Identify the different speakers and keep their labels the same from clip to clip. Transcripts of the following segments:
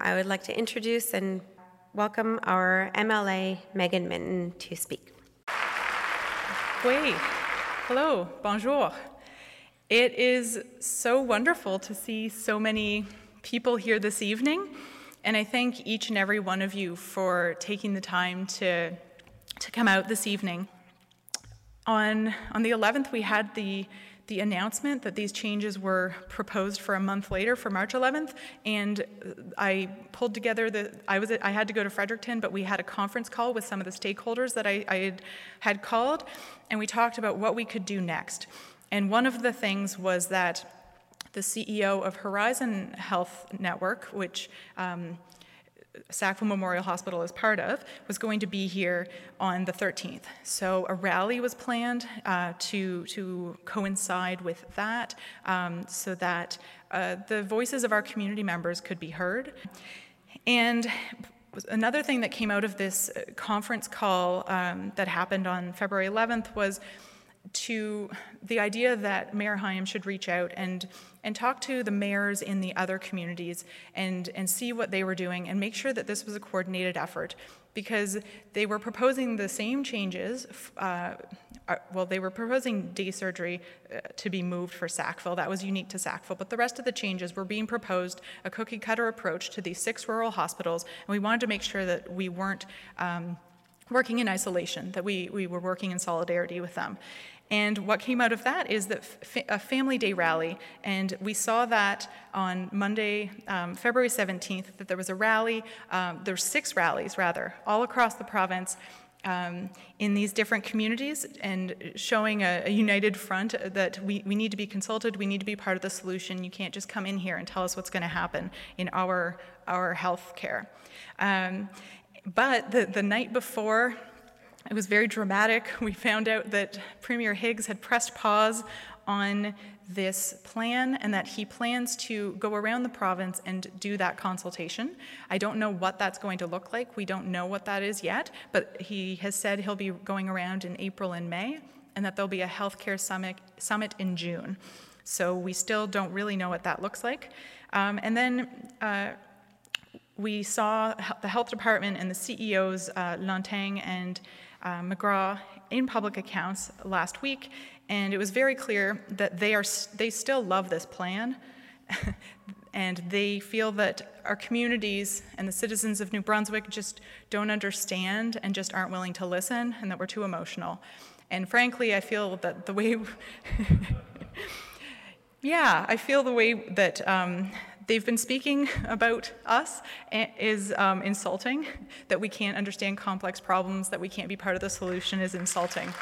Speaker 1: I would like to introduce and welcome our MLA, Megan Minton, to speak.
Speaker 2: Oui. Hello. Bonjour. It is so wonderful to see so many people here this evening, and I thank each and every one of you for taking the time to come out this evening. On the 11th, we had the announcement that these changes were proposed for a month later, for March 11th, and I pulled together I had to go to Fredericton, but we had a conference call with some of the stakeholders that I had called, and we talked about what we could do next. And one of the things was that the CEO of Horizon Health Network, which Sackville Memorial Hospital is part of, was going to be here on the 13th. So a rally was planned to coincide with that so that the voices of our community members could be heard. And another thing that came out of this conference call that happened on February 11th was the idea that Mayor Hyam should reach out and talk to the mayors in the other communities and see what they were doing and make sure that this was a coordinated effort, because they were proposing the same changes. They were proposing day surgery to be moved for Sackville. That was unique to Sackville, but the rest of the changes were being proposed, a cookie-cutter approach to these 6 rural hospitals, and we wanted to make sure that we weren't working in isolation, that we were working in solidarity with them. And what came out of that is that a Family Day rally, and we saw that on Monday, February 17th, that there was a rally, there were 6 rallies, rather, all across the province in these different communities, and showing a united front that we need to be consulted, we need to be part of the solution. You can't just come in here and tell us what's going to happen in our health care. But the night before, it was very dramatic. We found out that Premier Higgs had pressed pause on this plan and that he plans to go around the province and do that consultation. I don't know what that's going to look like. We don't know what that is yet, but he has said he'll be going around in April and May, and that there'll be a healthcare summit in June. So we still don't really know what that looks like. And then we saw the health department and the CEOs, Lantang and McGraw, in public accounts last week, and it was very clear that they still love this plan, and they feel that our communities and the citizens of New Brunswick just don't understand and just aren't willing to listen, and that we're too emotional. And frankly, I feel that the way that they've been speaking about us is insulting. That we can't understand complex problems, that we can't be part of the solution is insulting.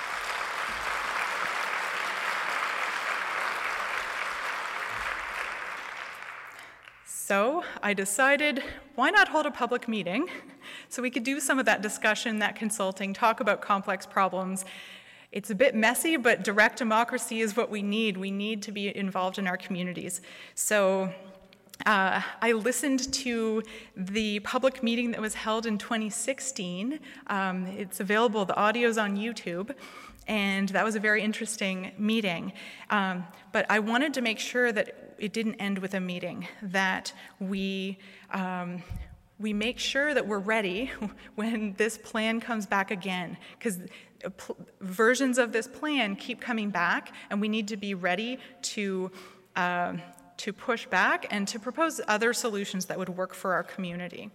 Speaker 2: So I decided, why not hold a public meeting so we could do some of that discussion, that consulting, talk about complex problems. It's a bit messy, but direct democracy is what we need. We need to be involved in our communities. So I listened to the public meeting that was held in 2016. It's available, the audio's on YouTube, and that was a very interesting meeting. But I wanted to make sure that it didn't end with a meeting, that we make sure that we're ready when this plan comes back again, because versions of this plan keep coming back, and we need to be ready to push back and to propose other solutions that would work for our community.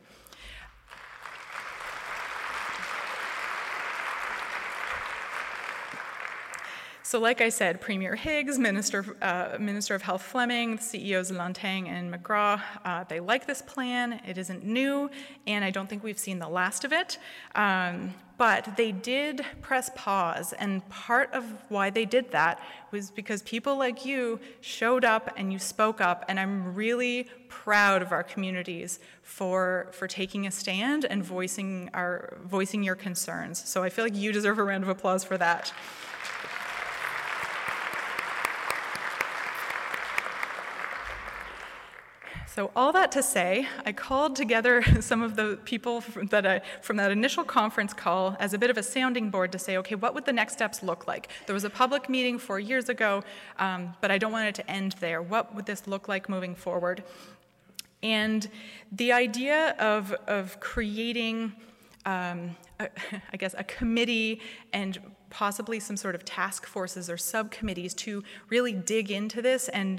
Speaker 2: So like I said, Premier Higgs, Minister of Health Fleming, CEOs Lantang and McGraw, they like this plan. It isn't new, and I don't think we've seen the last of it. But they did press pause, and part of why they did that was because people like you showed up and you spoke up, and I'm really proud of our communities for taking a stand and voicing your concerns. So I feel like you deserve a round of applause for that. So all that to say, I called together some of the people from that initial conference call as a bit of a sounding board to say, okay, what would the next steps look like? There was a public meeting 4 years ago, but I don't want it to end there. What would this look like moving forward? And the idea of creating, I guess, a committee and possibly some sort of task forces or subcommittees to really dig into this and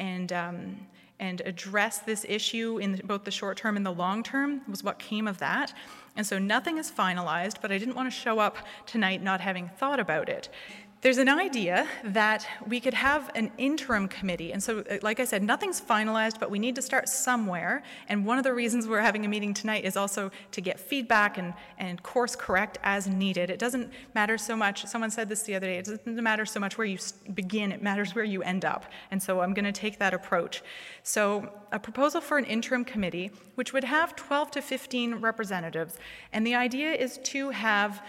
Speaker 2: address this issue in both the short term and the long term was what came of that. And so nothing is finalized, but I didn't want to show up tonight not having thought about it. There's an idea that we could have an interim committee. And so, like I said, nothing's finalized, but we need to start somewhere. And one of the reasons we're having a meeting tonight is also to get feedback and course correct as needed. It doesn't matter so much, someone said this the other day, it doesn't matter so much where you begin, it matters where you end up. And so I'm going to take that approach. So a proposal for an interim committee, which would have 12 to 15 representatives. And the idea is to have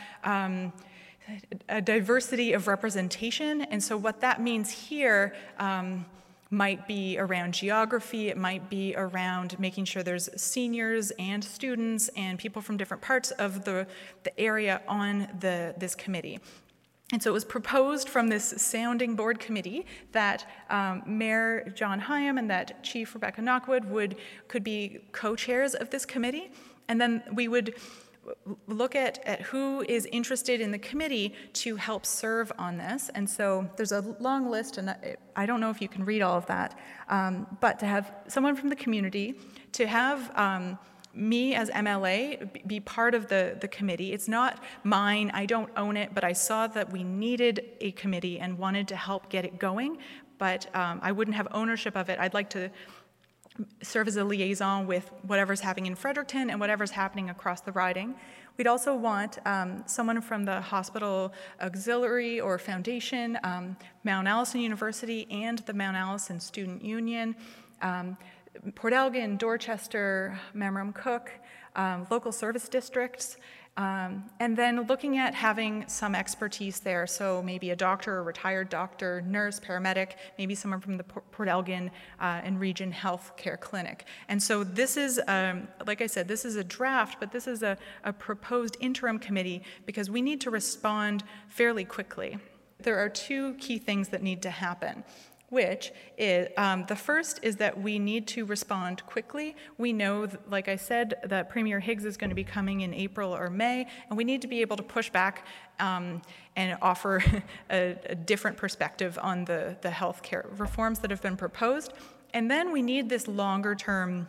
Speaker 2: a diversity of representation, and so what that means here might be around geography, it might be around making sure there's seniors and students and people from different parts of the area on this committee. And so it was proposed from this sounding board committee that Mayor John Higham and that Chief Rebecca Knockwood could be co-chairs of this committee, and then we would look at who is interested in the committee to help serve on this. And so there's a long list, and I don't know if you can read all of that, but to have someone from the community, to have me as MLA be part of the committee. It's not mine, I don't own it, but I saw that we needed a committee and wanted to help get it going, but I wouldn't have ownership of it. I'd like to serve as a liaison with whatever's happening in Fredericton and whatever's happening across the riding. We'd also want someone from the Hospital Auxiliary or Foundation, Mount Allison University, and the Mount Allison Student Union, Port Elgin, Dorchester, Memram-Cook, local service districts, and then looking at having some expertise there, so maybe a doctor, a retired doctor, nurse, paramedic, maybe someone from the Port Elgin and Region Health Care Clinic. And so this is, like I said, this is a draft, but this is a proposed interim committee because we need to respond fairly quickly. There are two key things that need to happen, which is, the first is that we need to respond quickly. We know, like I said, that Premier Higgs is going to be coming in April or May, and we need to be able to push back and offer a different perspective on the healthcare reforms that have been proposed. And then we need this longer-term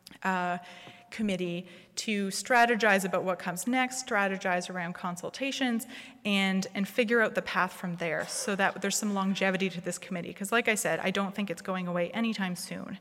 Speaker 2: committee to strategize about what comes next, strategize around consultations, and figure out the path from there so that there's some longevity to this committee. Because like I said, I don't think it's going away anytime soon.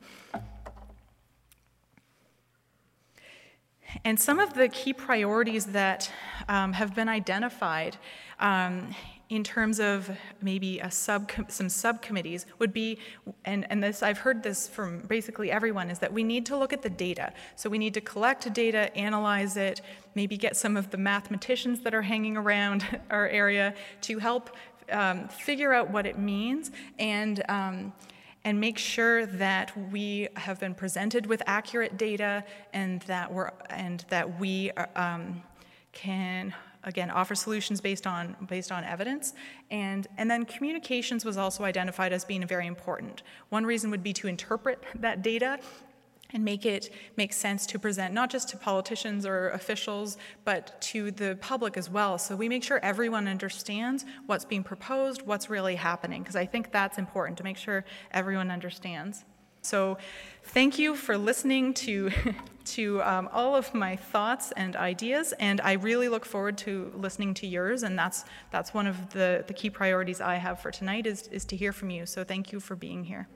Speaker 2: And some of the key priorities that have been identified in terms of maybe some subcommittees would be, and this I've heard this from basically everyone, is that we need to look at the data. So we need to collect data, analyze it, maybe get some of the mathematicians that are hanging around our area to help figure out what it means and make sure that we have been presented with accurate data and that we can, again, offer solutions based on evidence. And then communications was also identified as being very important. One reason would be to interpret that data and make it make sense to present not just to politicians or officials, but to the public as well. So we make sure everyone understands what's being proposed, what's really happening, because I think that's important to make sure everyone understands. So thank you for listening to all of my thoughts and ideas, and I really look forward to listening to yours, and that's one of the key priorities I have for tonight is to hear from you. So thank you for being here.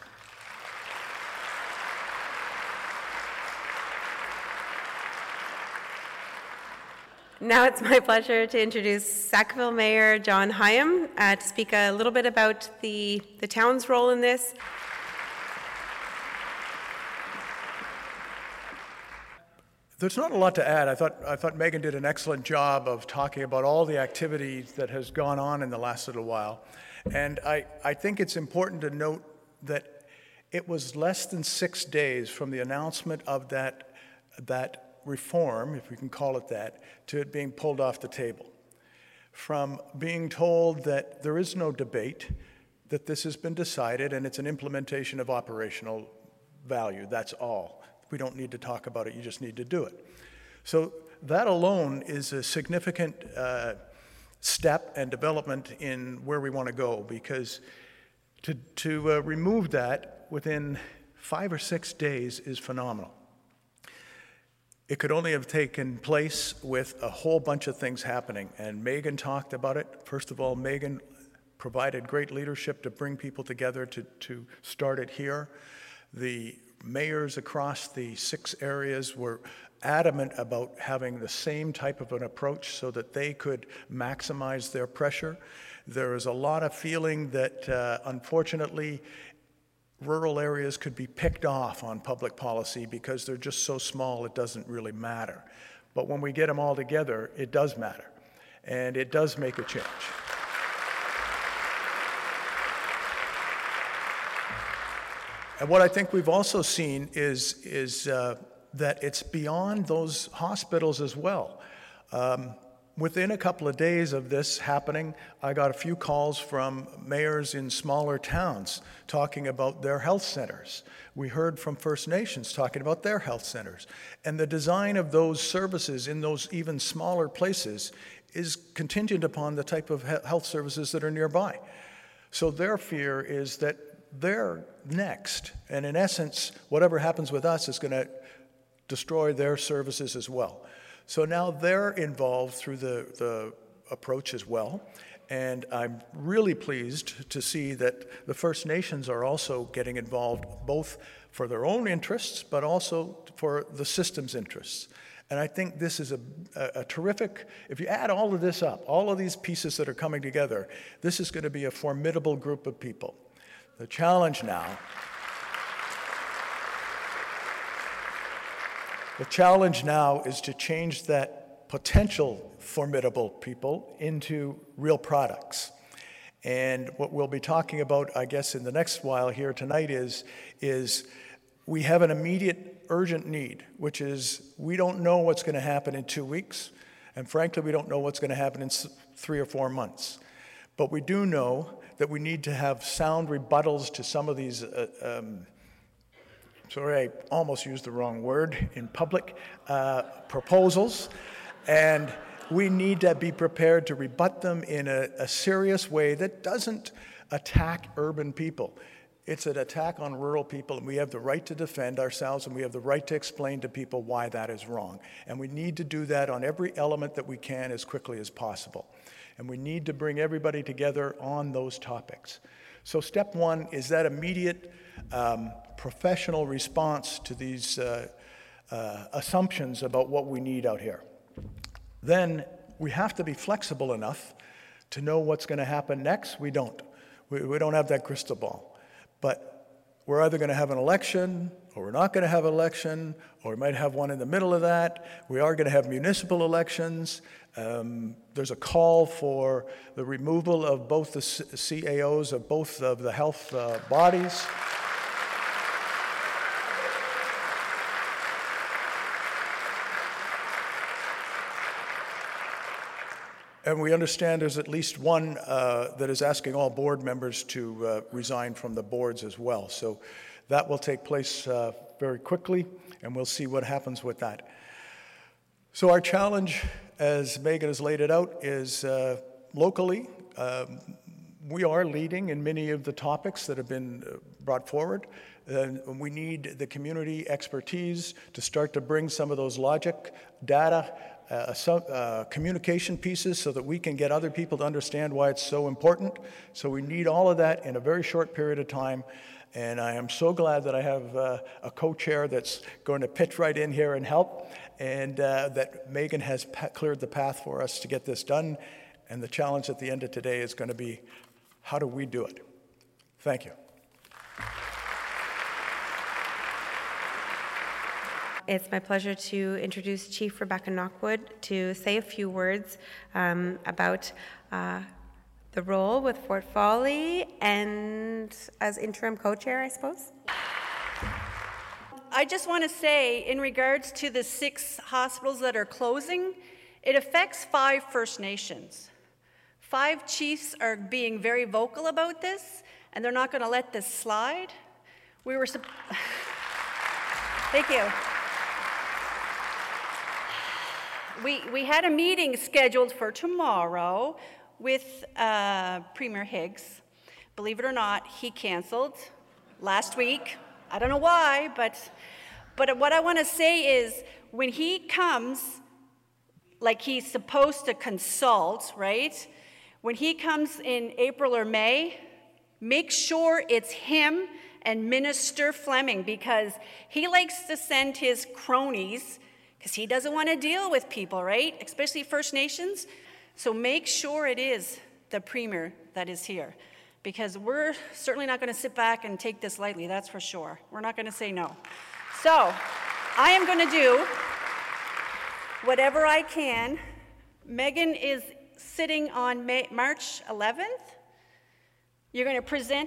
Speaker 1: Now it's my pleasure to introduce Sackville Mayor John Higham to speak a little bit about the town's role in this.
Speaker 3: There's not a lot to add. I thought Megan did an excellent job of talking about all the activities that has gone on in the last little while. And I think it's important to note that it was less than 6 days from the announcement of that reform, if we can call it that, to it being pulled off the table. From being told that there is no debate, that this has been decided and it's an implementation of operational value, that's all. We don't need to talk about it, you just need to do it. So that alone is a significant step and development in where we want to go, because to remove that within 5 or 6 days is phenomenal. It could only have taken place with a whole bunch of things happening, and Megan talked about it. First of all, Megan provided great leadership to bring people together to start it here. The mayors across the 6 areas were adamant about having the same type of an approach so that they could maximize their pressure. There is a lot of feeling that, unfortunately, rural areas could be picked off on public policy because they're just so small it doesn't really matter. But when we get them all together, it does matter, and it does make a change. And what I think we've also seen is that it's beyond those hospitals as well. Within a couple of days of this happening, I got a few calls from mayors in smaller towns talking about their health centers. We heard from First Nations talking about their health centers. And the design of those services in those even smaller places is contingent upon the type of health services that are nearby. So their fear is that they're next. And in essence, whatever happens with us is going to destroy their services as well. So now they're involved through the approach as well. And I'm really pleased to see that the First Nations are also getting involved, both for their own interests, but also for the system's interests. And I think this is a terrific, if you add all of this up, all of these pieces that are coming together, this is going to be a formidable group of people. The challenge now is to change that potential formidable people into real products. And what we'll be talking about, I guess, in the next while here tonight is we have an immediate urgent need, which is we don't know what's going to happen in 2 weeks. And frankly, we don't know what's going to happen in 3 or 4 months. But we do know that we need to have sound rebuttals to some of these sorry, I almost used the wrong word in public, proposals, and we need to be prepared to rebut them in a serious way that doesn't attack urban people. It's an attack on rural people, and we have the right to defend ourselves, and we have the right to explain to people why that is wrong. And we need to do that on every element that we can as quickly as possible. And we need to bring everybody together on those topics. So step one is that immediate professional response to these assumptions about what we need out here. Then we have to be flexible enough to know what's going to happen next. We don't. We don't have that crystal ball. But we're either going to have an election, or we're not going to have an election, or we might have one in the middle of that. We are going to have municipal elections. There's a call for the removal of both the CAOs of both of the health bodies. And we understand there's at least one that is asking all board members to resign from the boards as well. So that will take place very quickly, and we'll see what happens with that. So our challenge, as Megan has laid it out, is locally. We are leading in many of the topics that have been brought forward. We need the community expertise to start to bring some of those logic, data, communication pieces so that we can get other people to understand why it's so important. So we need all of that in a very short period of time. And I am so glad that I have a co-chair that's going to pitch right in here and help, and that Megan has cleared the path for us to get this done. And the challenge at the end of today is going to be, how do we do it? Thank you.
Speaker 1: It's my pleasure to introduce Chief Rebecca Knockwood to say a few words about the role with Fort Folly and as interim co-chair, I suppose.
Speaker 4: I just want to say, in regards to the 6 hospitals that are closing, it affects 5 First Nations. 5 chiefs are being very vocal about this, and they're not going to let this slide. We were Thank you. We had a meeting scheduled for tomorrow with Premier Higgs. Believe it or not, he canceled last week. I don't know why, but what I want to say is when he comes, like he's supposed to consult, right? When he comes in April or May, make sure it's him and Minister Fleming, because he likes to send his cronies, because he doesn't want to deal with people, right? Especially First Nations. So make sure it is the Premier that is here, because we're certainly not going to sit back and take this lightly, that's for sure. We're not going to say no. So I am going to do whatever I can. Megan is sitting on March 11th. You're going to present?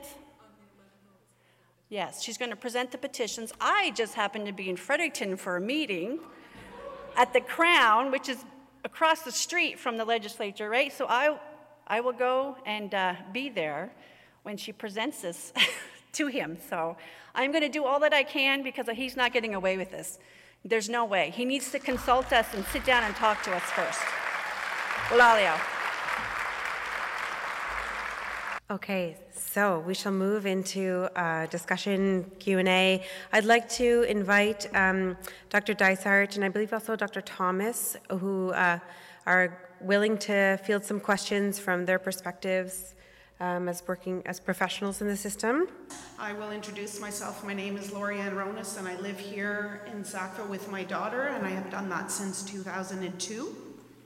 Speaker 4: Yes, she's going to present the petitions. I just happened to be in Fredericton for a meeting at the Crown, which is across the street from the legislature, right? So I will go and be there when she presents this to him. So I'm going to do all that I can, because he's not getting away with this. There's no way. He needs to consult us and sit down and talk to us first. Walalio.
Speaker 1: Okay, so we shall move into discussion Q&A. I'd like to invite Dr. Dysart and I believe also Dr. Thomas, who are willing to field some questions from their perspectives as working as professionals in the system.
Speaker 5: I will introduce myself. My name is Lorianne Ronas, and I live here in Sackville with my daughter, and I have done that since 2002.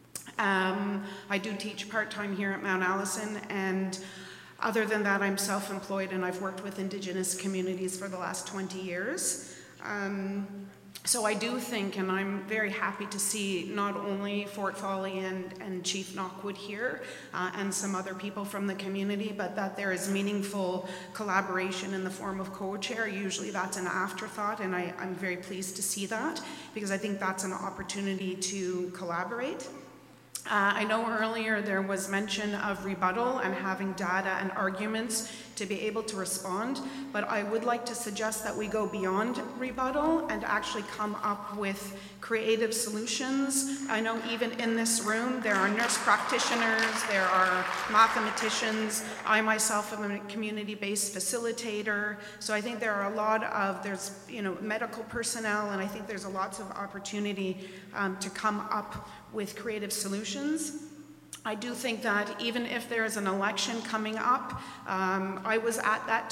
Speaker 5: I do teach part-time here at Mount Allison, and other than that, I'm self-employed, and I've worked with Indigenous communities for the last 20 years. So I do think, and I'm very happy to see not only Fort Folly and Chief Knockwood here and some other people from the community, but that there is meaningful collaboration in the form of co-chair. Usually that's an afterthought, and I'm very pleased to see that, because I think that's an opportunity to collaborate. I know earlier there was mention of rebuttal and having data and arguments to be able to respond, but I would like to suggest that we go beyond rebuttal and actually come up with creative solutions. I know even in this room there are nurse practitioners, there are mathematicians, I myself am a community-based facilitator, so I think there are a lot of, there's medical personnel, and I think there's lots of opportunity to come up with creative solutions. I do think that even if there is an election coming up, I was at that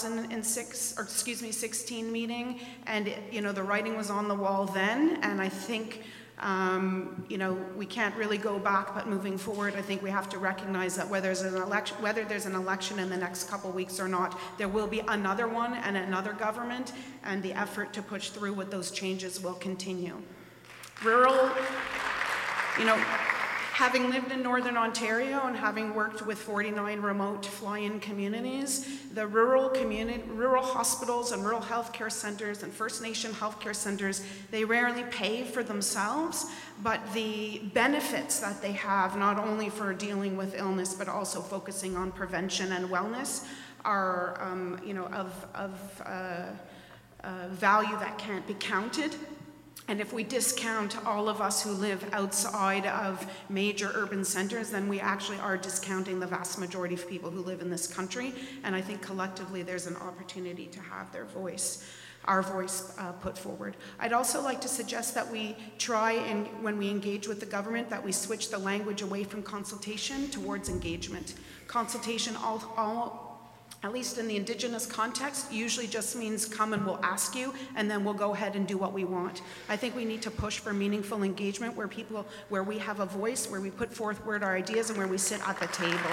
Speaker 5: 16 meeting, and the writing was on the wall then, and I think we can't really go back, but moving forward, I think we have to recognize that whether there's an election in the next couple weeks or not, there will be another one and another government, and the effort to push through with those changes will continue. Rural, having lived in Northern Ontario and having worked with 49 remote fly-in communities, the rural hospitals and rural healthcare centers and First Nation healthcare centers, they rarely pay for themselves, but the benefits that they have, not only for dealing with illness, but also focusing on prevention and wellness, are of value that can't be counted. And if we discount all of us who live outside of major urban centers, then we actually are discounting the vast majority of people who live in this country. And I think collectively there's an opportunity to have our voice put forward. I'd also like to suggest that we try, and when we engage with the government, that we switch the language away from consultation towards engagement. Consultation, at least in the Indigenous context, usually just means come and we'll ask you, and then we'll go ahead and do what we want. I think we need to push for meaningful engagement where we have a voice, where we put forward our ideas, and where we sit at the table.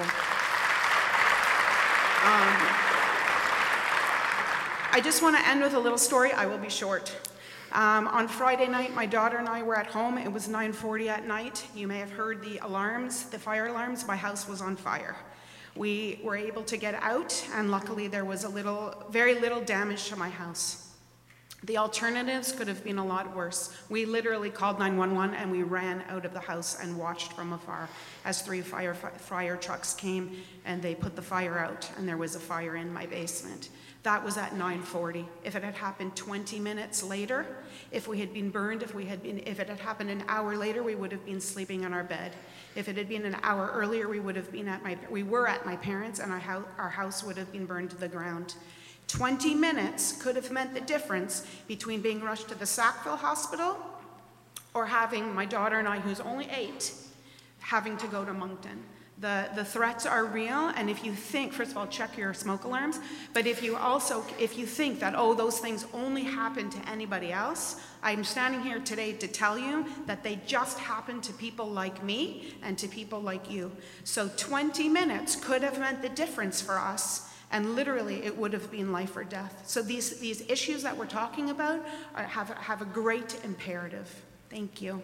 Speaker 5: I just want to end with a little story. I will be short. On Friday night, my daughter and I were at home. It was 9:40 at night. You may have heard the alarms, the fire alarms. My house was on fire. We were able to get out, and luckily there was very little damage to my house. The alternatives could have been a lot worse. We literally called 911 and we ran out of the house and watched from afar as 3 fire trucks came and they put the fire out, and there was a fire in my basement. That was at 9:40. If it had happened 20 minutes later, if we had been burned, if it had happened an hour later, we would have been sleeping in our bed. If it had been an hour earlier, we were at my parents', and our house would have been burned to the ground. 20 minutes could have meant the difference between being rushed to the Sackville Hospital or having my daughter and I, who's only 8, having to go to Moncton. The threats are real, and if you think, first of all, check your smoke alarms, but if you think that, oh, those things only happen to anybody else, I'm standing here today to tell you that they just happen to people like me and to people like you. So 20 minutes could have meant the difference for us. And literally, it would have been life or death. So these issues that we're talking about have a great imperative. Thank you.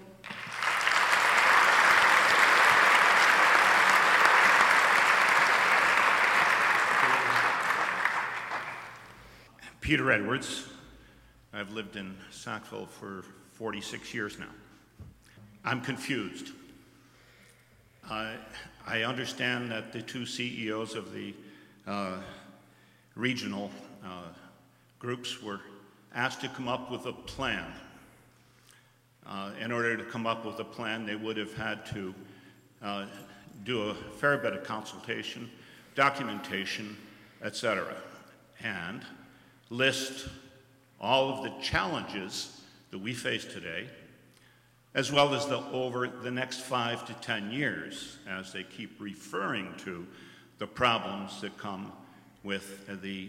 Speaker 6: Peter Edwards. I've lived in Sackville for 46 years now. I'm confused. I understand that the 2 CEOs of the regional groups were asked to come up with a plan. In order to come up with a plan, they would have had to do a fair bit of consultation, documentation, etc., and list all of the challenges that we face today, as well as over the next 5 to 10 years, as they keep referring to the problems that come with the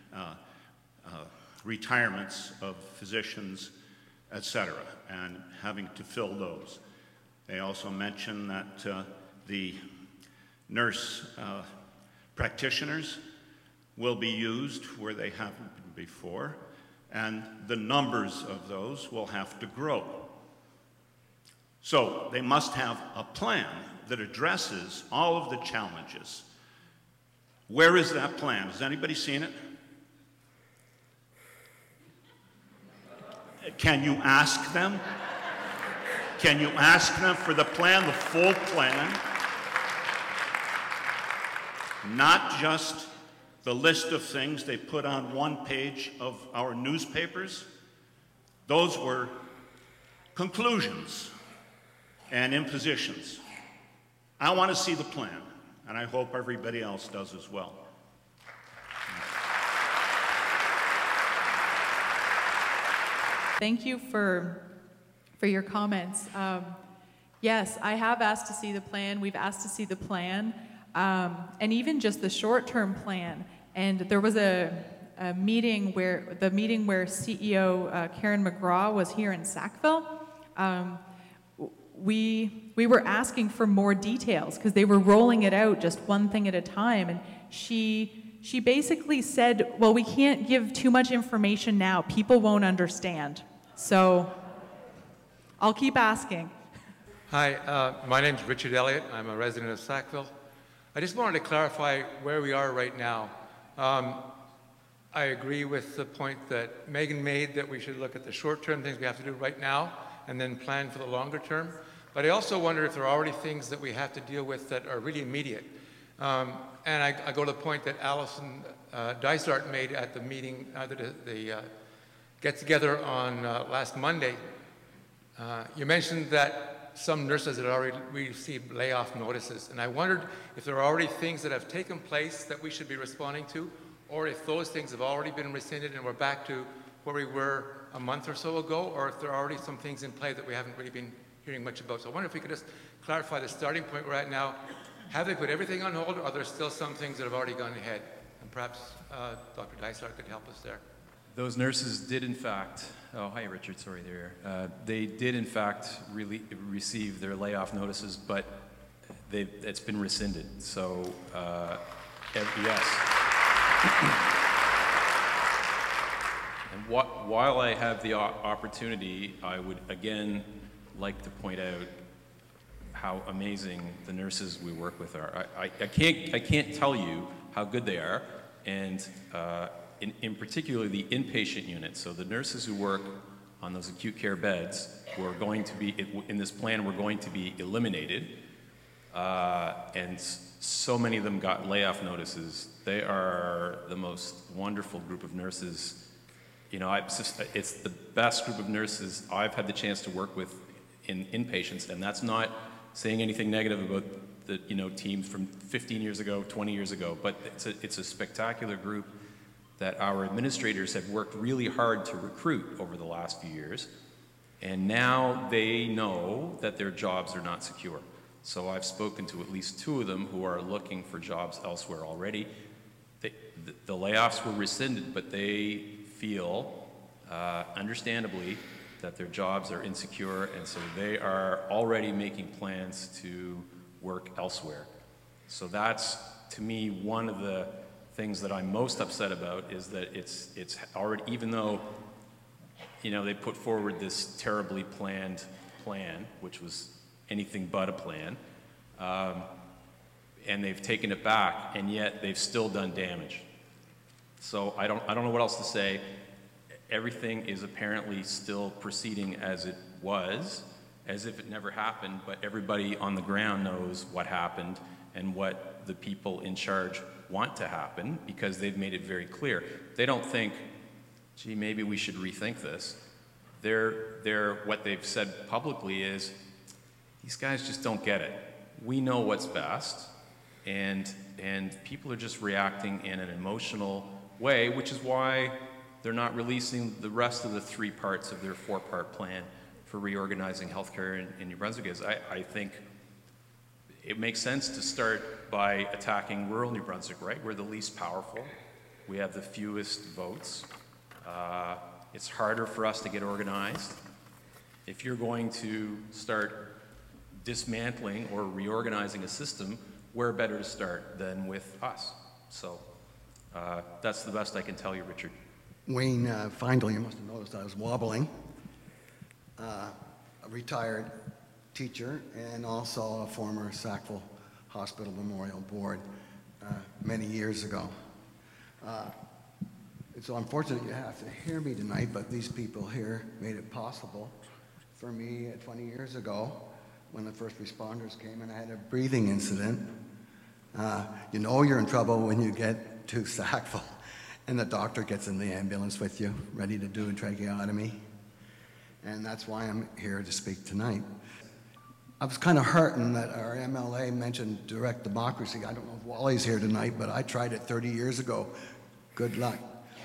Speaker 6: retirements of physicians, etc., and having to fill those. They also mention that the nurse practitioners will be used where they haven't been before, and the numbers of those will have to grow. So they must have a plan that addresses all of the challenges. Where is that plan? Has anybody seen it? Can you ask them? Can you ask them for the plan, the full plan? Not just the list of things they put on one page of our newspapers. Those were conclusions and impositions. I want to see the plan, and I hope everybody else does as well.
Speaker 2: Thank you for your comments. Yes, I have asked to see the plan. We've asked to see the plan, and even just the short-term plan. And there was a meeting where CEO Karen McGraw was here in Sackville. We were asking for more details because they were rolling it out just one thing at a time, and she basically said, well, we can't give too much information now. People won't understand. So I'll keep asking.
Speaker 7: Hi, my name's Richard Elliott. I'm a resident of Sackville. I just wanted to clarify where we are right now. I agree with the point that Megan made that we should look at the short-term things we have to do right now and then plan for the longer term. But I also wonder if there are already things that we have to deal with that are really immediate. And I go to the point that Alison Dysart made at the meeting, the get-together on last Monday. You mentioned that some nurses had already received layoff notices, and I wondered if there are already things that have taken place that we should be responding to, or if those things have already been rescinded and we're back to where we were a month or so ago, or if there are already some things in play that we haven't really been hearing much about. So I wonder if we could just clarify the starting point we're at now. Have they put everything on hold, or are there still some things that have already gone ahead? And perhaps Dr. Dysart could help us there.
Speaker 8: Those nurses did, in fact, oh, hi, Richard, sorry, they're here. They did, in fact, receive their layoff notices, but it's been rescinded. So, yes. And while I have the opportunity, I would, again, like to point out how amazing the nurses we work with are. I can't tell you how good they are, and in particular the inpatient unit. So the nurses who work on those acute care beds, who are going to be, in this plan, we're going to be eliminated. And so many of them got layoff notices. They are the most wonderful group of nurses. You know, it's the best group of nurses I've had the chance to work with in inpatients, and that's not saying anything negative about the teams from 15 years ago, 20 years ago, but it's a spectacular group that our administrators have worked really hard to recruit over the last few years, and now they know that their jobs are not secure. So I've spoken to at least 2 of them who are looking for jobs elsewhere already. The layoffs were rescinded, but they feel, understandably, that their jobs are insecure, and so they are already making plans to work elsewhere. So that's, to me, one of the things that I'm most upset about, is that it's already, even though, they put forward this terribly planned plan, which was anything but a plan, and they've taken it back, and yet they've still done damage. So I don't know what else to say. Everything is apparently still proceeding as it was, as if it never happened, but everybody on the ground knows what happened and what the people in charge want to happen, because they've made it very clear. They don't think, gee, maybe we should rethink this. What they've said publicly is, these guys just don't get it. We know what's best, and people are just reacting in an emotional way, which is why they're not releasing the rest of the 3 parts of their 4-part plan for reorganizing healthcare in New Brunswick. I think it makes sense to start by attacking rural New Brunswick, right? We're the least powerful. We have the fewest votes. It's harder for us to get organized. If you're going to start dismantling or reorganizing a system, where better to start than with us? So that's the best I can tell you, Richard.
Speaker 9: Wayne Feindl, you must have noticed I was wobbling. A retired teacher and also a former Sackville Hospital Memorial Board many years ago. It's so unfortunate you have to hear me tonight, but these people here made it possible for me 20 years ago when the first responders came and I had a breathing incident. You know you're in trouble when you get to Sackville and the doctor gets in the ambulance with you, ready to do a tracheotomy. And that's why I'm here to speak tonight. I was kind of heartened that our MLA mentioned direct democracy. I don't know if Wally's here tonight, but I tried it 30 years ago. Good luck.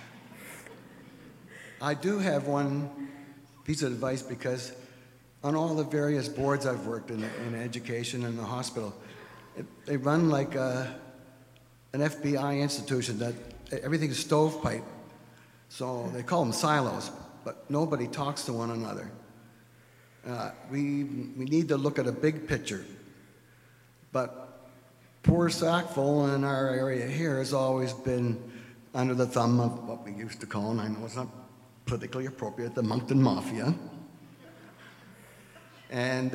Speaker 9: I do have one piece of advice, because on all the various boards I've worked in education and the hospital, they run like an FBI institution that everything's stovepipe. So they call them silos, but nobody talks to one another. We need to look at a big picture. But poor Sackville in our area here has always been under the thumb of what we used to call, and I know it's not politically appropriate, the Moncton Mafia. And,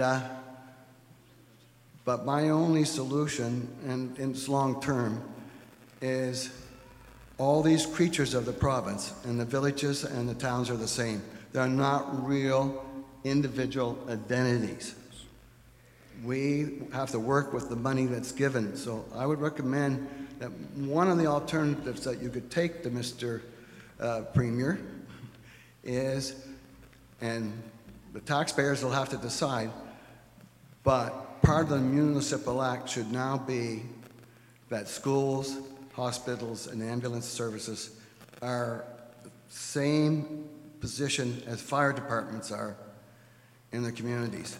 Speaker 9: but my only solution, and it's long term, is all these creatures of the province, and the villages and the towns are the same. They're not real individual identities. We have to work with the money that's given. So I would recommend that one of the alternatives that you could take to Mr. Premier is, and the taxpayers will have to decide, but part of the Municipal Act should now be that schools, hospitals, and ambulance services are the same position as fire departments are in their communities.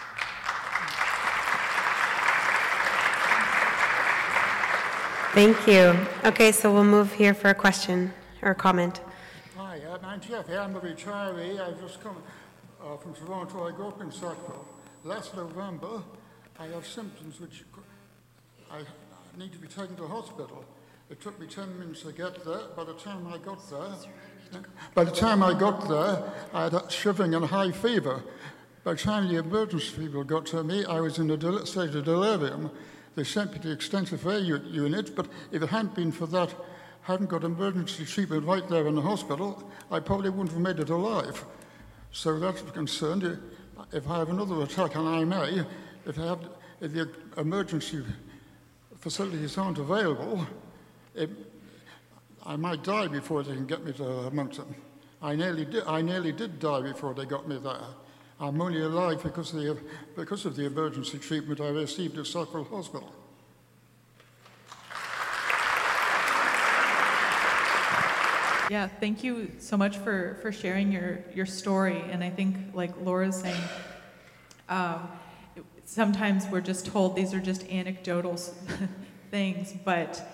Speaker 1: Thank you. Okay, so we'll move here for a question or comment.
Speaker 10: Hi, I'm Jeff. I'm a retiree. I've just come from Toronto. I grew up in Sackville. Last November, I have symptoms which I need to be taken to the hospital. It took me 10 minutes to get there. By the time I got there, I had shivering and high fever. By the time the emergency people got to me, I was in a state of delirium. They sent me to the extensive care unit, but if it hadn't been for that hadn't got emergency treatment right there in the hospital, I probably wouldn't have made it alive. So that's concerned. If I have another attack, and I may, if the emergency facilities aren't available, I might die before they can get me to Moncton. I nearly did die before they got me there. I'm only alive because of the emergency treatment I received at Sackville Hospital.
Speaker 2: Yeah, thank you so much for sharing your story. And I think, like Laura's saying, sometimes we're just told these are just anecdotal things, but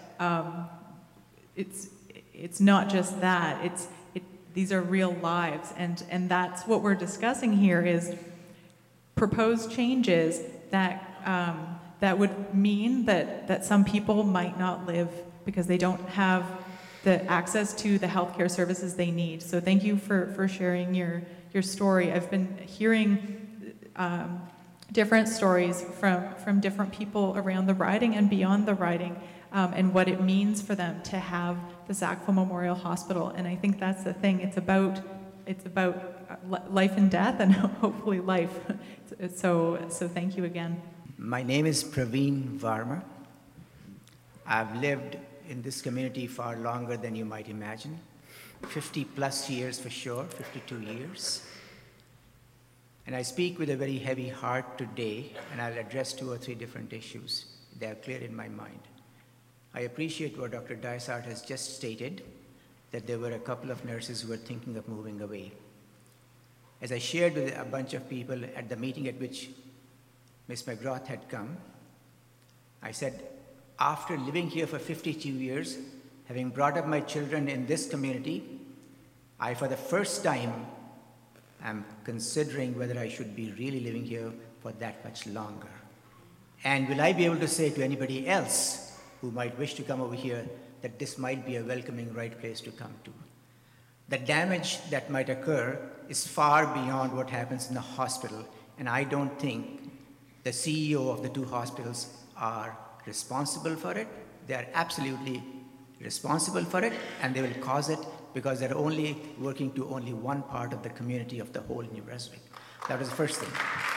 Speaker 2: it's not just that. These are real lives, and that's what we're discussing here is proposed changes that would mean that some people might not live because they don't have the access to the healthcare services they need. So thank you for sharing your story. I've been hearing different stories from different people around the riding and beyond the riding, and what it means for them to have the Sackville Memorial Hospital. And I think that's the thing. It's about life and death, and hopefully life. So thank you again.
Speaker 11: My name is Praveen Varma. I've lived in this community far longer than you might imagine. 50 plus years for sure, 52 years. And I speak with a very heavy heart today, and I'll address 2 or 3 different issues. They are clear in my mind. I appreciate what Dr. Dysart has just stated, that there were a couple of nurses who were thinking of moving away. As I shared with a bunch of people at the meeting at which Ms. McGrath had come, I said, after living here for 52 years, having brought up my children in this community, I, for the first time, am considering whether I should be really living here for that much longer. And will I be able to say to anybody else who might wish to come over here that this might be a welcoming right place to come to? The damage that might occur is far beyond what happens in the hospital, and I don't think the CEO of the 2 hospitals are responsible for it. They are absolutely responsible for it, and they will cause it because they're only working to only one part of the community of the whole New Brunswick. That was the first thing.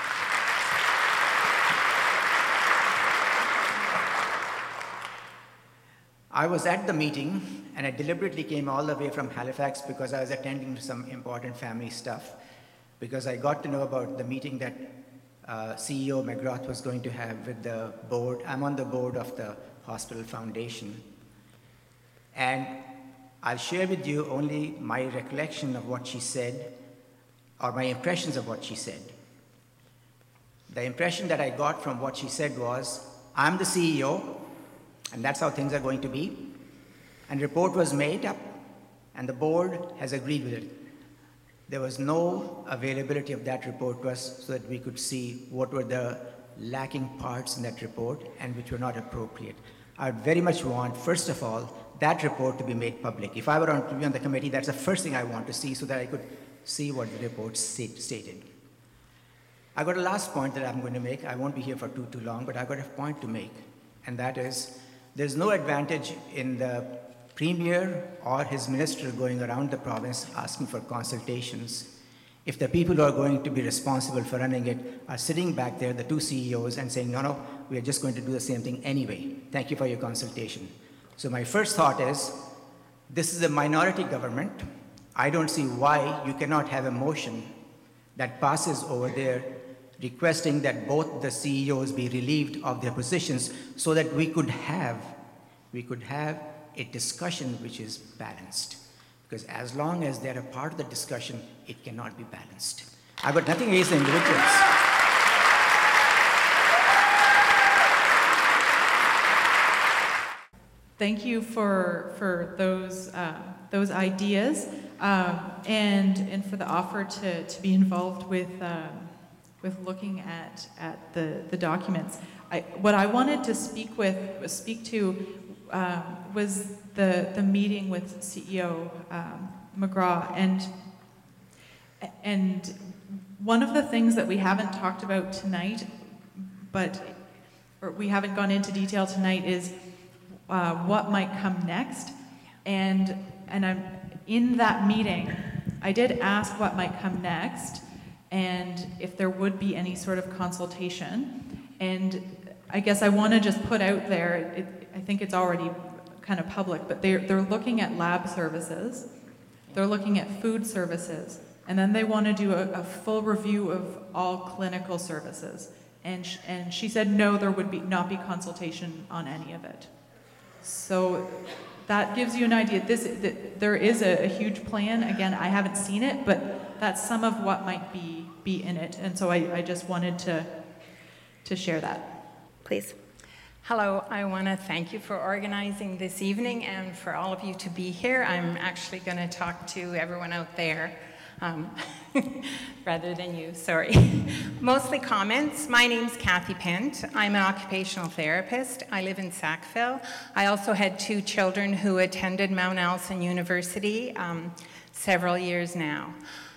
Speaker 11: I was at the meeting, and I deliberately came all the way from Halifax because I was attending to some important family stuff, because I got to know about the meeting that CEO McGrath was going to have with the board. I'm on the board of the Hospital Foundation. And I'll share with you only my recollection of what she said, or my impressions of what she said. The impression that I got from what she said was, I'm the CEO, and that's how things are going to be. And a report was made up, and the board has agreed with it. There was no availability of that report to us so that we could see what were the lacking parts in that report and which were not appropriate. I would very much want, first of all, that report to be made public. If I were to be on the committee, that's the first thing I want to see so that I could see what the report stated. I got a last point that I'm going to make. I won't be here for too long, but I got a point to make, and that is there's no advantage in the Premier or his minister going around the province asking for consultations if the people who are going to be responsible for running it are sitting back there, the 2 CEOs, and saying, no, we are just going to do the same thing anyway. Thank you for your consultation. So my first thought is, this is a minority government. I don't see why you cannot have a motion that passes over there requesting that both the CEOs be relieved of their positions so that we could have a discussion which is balanced. Because as long as they're a part of the discussion, it cannot be balanced. I've got nothing against the individuals.
Speaker 2: Thank you for those ideas and for the offer to be involved with looking at the documents. What I wanted to speak to was the meeting with CEO McGrath, and one of the things that we haven't talked about tonight, or we haven't gone into detail tonight, is what might come next. And I'm in that meeting, I did ask what might come next and if there would be any sort of consultation. And I guess I want to just put out there, I think it's already kind of public, but they're looking at lab services, they're looking at food services, and then they want to do a full review of all clinical services. And she said no, there would not be consultation on any of it. So that gives you an idea. There is a huge plan. Again, I haven't seen it, but that's some of what might be in it. And so I just wanted to share that.
Speaker 1: Please.
Speaker 12: Hello, I want to thank you for organizing this evening and for all of you to be here. I'm actually going to talk to everyone out there rather than you, sorry. Mostly comments. My name's Kathy Pent. I'm an occupational therapist. I live in Sackville. I also had 2 children who attended Mount Allison University several years now.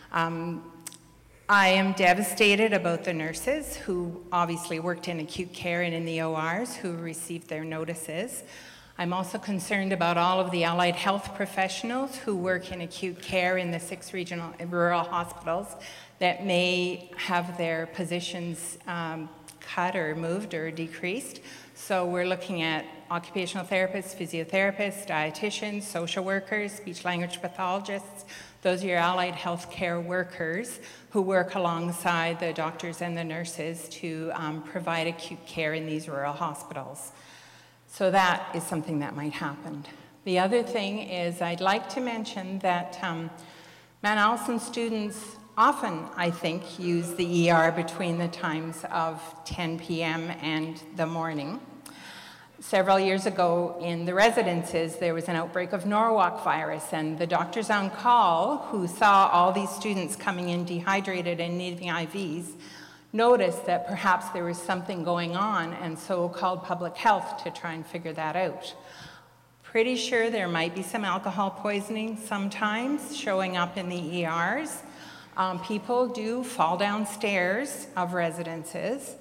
Speaker 12: I am devastated about the nurses who obviously worked in acute care and in the ORs who received their notices. I'm also concerned about all of the allied health professionals who work in acute care in the 6 regional rural hospitals that may have their positions cut or moved or decreased. So we're looking at occupational therapists, physiotherapists, dietitians, social workers, speech language pathologists. Those are your allied health care workers who work alongside the doctors and the nurses to provide acute care in these rural hospitals. So that is something that might happen. The other thing is I'd like to mention that Mount Allison students often, I think, use the ER between the times of 10 p.m. and the morning. Several years ago in the residences, there was an outbreak of Norwalk virus, and the doctors on call who saw all these students coming in dehydrated and needing IVs noticed that perhaps there was something going on, and so called public health to try and figure that out. Pretty sure there might be some alcohol poisoning sometimes showing up in the ERs. People do fall down stairs of residences.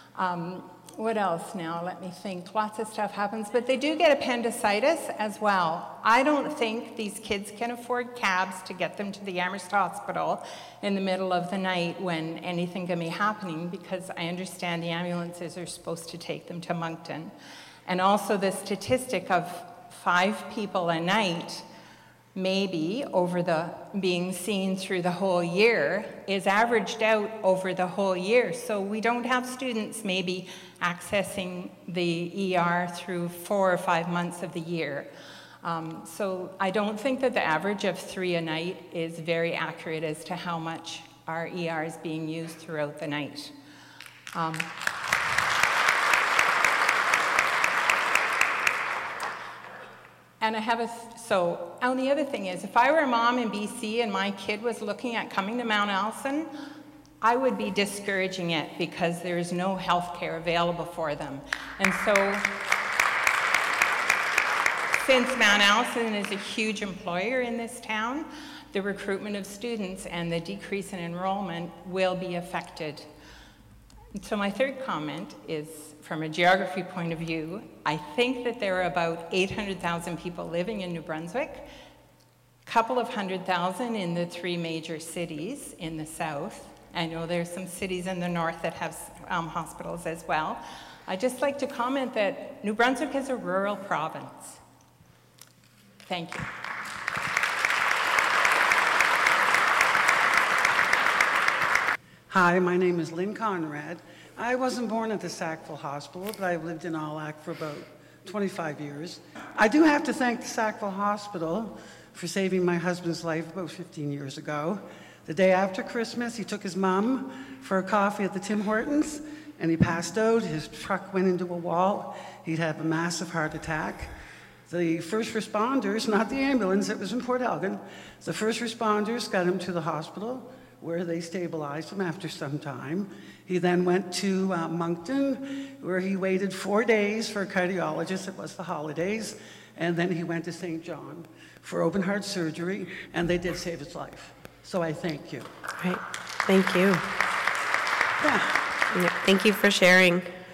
Speaker 12: What else now? Let me think. Lots of stuff happens, but they do get appendicitis as well. I don't think these kids can afford cabs to get them to the Amherst Hospital in the middle of the night when anything can be happening, because I understand the ambulances are supposed to take them to Moncton. And also the statistic of 5 people a night maybe over the being seen through the whole year is averaged out over the whole year. So we don't have students maybe accessing the ER through 4 or 5 months of the year. So I don't think that the average of 3 a night is very accurate as to how much our ER is being used throughout the night. And I have and the other thing is, if I were a mom in BC and my kid was looking at coming to Mount Allison, I would be discouraging it because there is no health care available for them. And so, since Mount Allison is a huge employer in this town, the recruitment of students and the decrease in enrollment will be affected. And so my third comment is, from a geography point of view, I think that there are about 800,000 people living in New Brunswick, a couple of 100,000 in the 3 major cities in the south. I know there's some cities in the north that have hospitals as well. I'd just like to comment that New Brunswick is a rural province. Thank you.
Speaker 13: Hi, my name is Lynn Conrad. I wasn't born at the Sackville Hospital, but I've lived in Allac for about 25 years. I do have to thank the Sackville Hospital for saving my husband's life about 15 years ago. The day after Christmas, he took his mom for a coffee at the Tim Hortons, and he passed out. His truck went into a wall. He'd had a massive heart attack. The first responders, not the ambulance, it was in Port Elgin, the first responders got him to the hospital, where they stabilized him after some time. He then went to Moncton, where he waited 4 days for a cardiologist. It was the holidays. And then he went to St. John for open heart surgery, and they did save his life. So I thank you.
Speaker 1: Right. Thank you.
Speaker 13: Yeah.
Speaker 1: Thank you for sharing.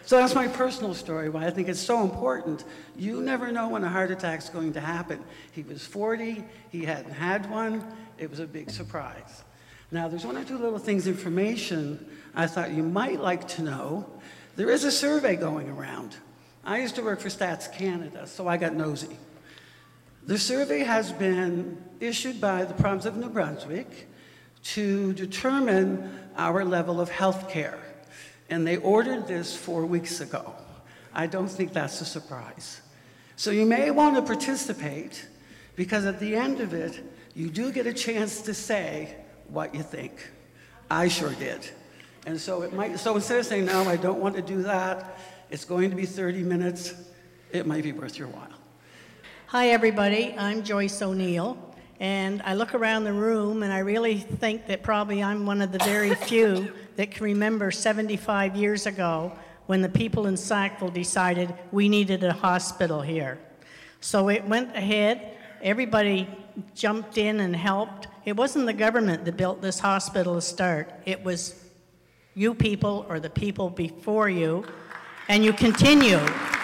Speaker 13: So that's my personal story, why I think it's so important. You never know when a heart attack's going to happen. He was 40, he hadn't had one, it was a big surprise. Now, there's one or two little things, information I thought you might like to know. There is a survey going around. I used to work for Stats Canada, so I got nosy. The survey has been issued by the province of New Brunswick to determine our level of health care. And they ordered this 4 weeks ago. I don't think that's a surprise. So you may want to participate, because at the end of it, you do get a chance to say what you think. I sure did. And so instead of saying, no, I don't want to do that, it's going to be 30 minutes, it might be worth your while.
Speaker 14: Hi, everybody. I'm Joyce O'Neill. And I look around the room, and I really think that probably I'm one of the very few that can remember 75 years ago when the people in Sackville decided we needed a hospital here. So it went ahead, everybody jumped in and helped. It wasn't the government that built this hospital to start. It was you people, or the people before you, and you continue.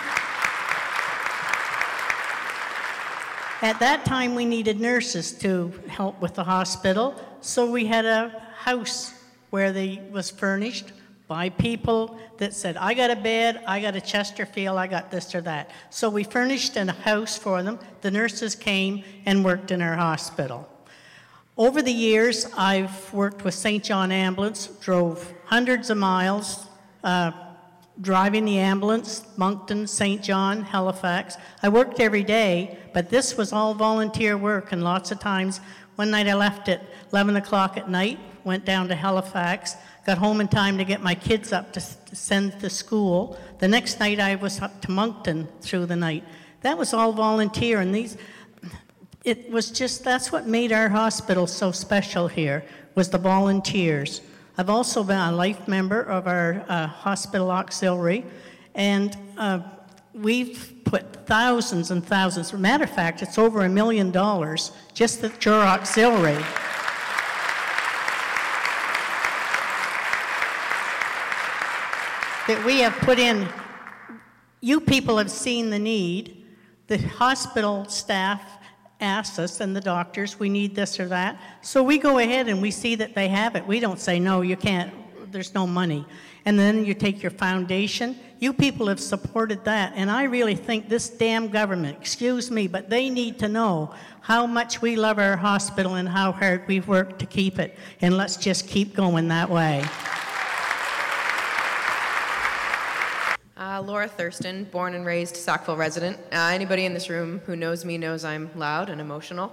Speaker 14: At that time, we needed nurses to help with the hospital, so we had a house where they was furnished by people that said, I got a bed, I got a Chesterfield, I got this or that. So we furnished a house for them. The nurses came and worked in our hospital. Over the years, I've worked with St. John Ambulance, drove hundreds of miles, driving the ambulance, Moncton, St. John, Halifax. I worked every day, but this was all volunteer work, and lots of times, one night I left at 11 o'clock at night, went down to Halifax, got home in time to get my kids up to send to school. The next night I was up to Moncton through the night. That was all volunteer, and it was just, that's what made our hospital so special here, was the volunteers. I've also been a life member of our hospital auxiliary, and we've put thousands and thousands. As a matter of fact, it's over $1 million just at your auxiliary. That we have put in. You people have seen the need. The hospital staff asks us, and the doctors, we need this or that. So we go ahead and we see that they have it. We don't say, no, you can't, there's no money. And then you take your foundation. You people have supported that. And I really think this damn government, excuse me, but they need to know how much we love our hospital and how hard we've worked to keep it. And let's just keep going that way.
Speaker 15: Laura Thurston, born and raised Sackville resident. Anybody in this room who knows me knows I'm loud and emotional.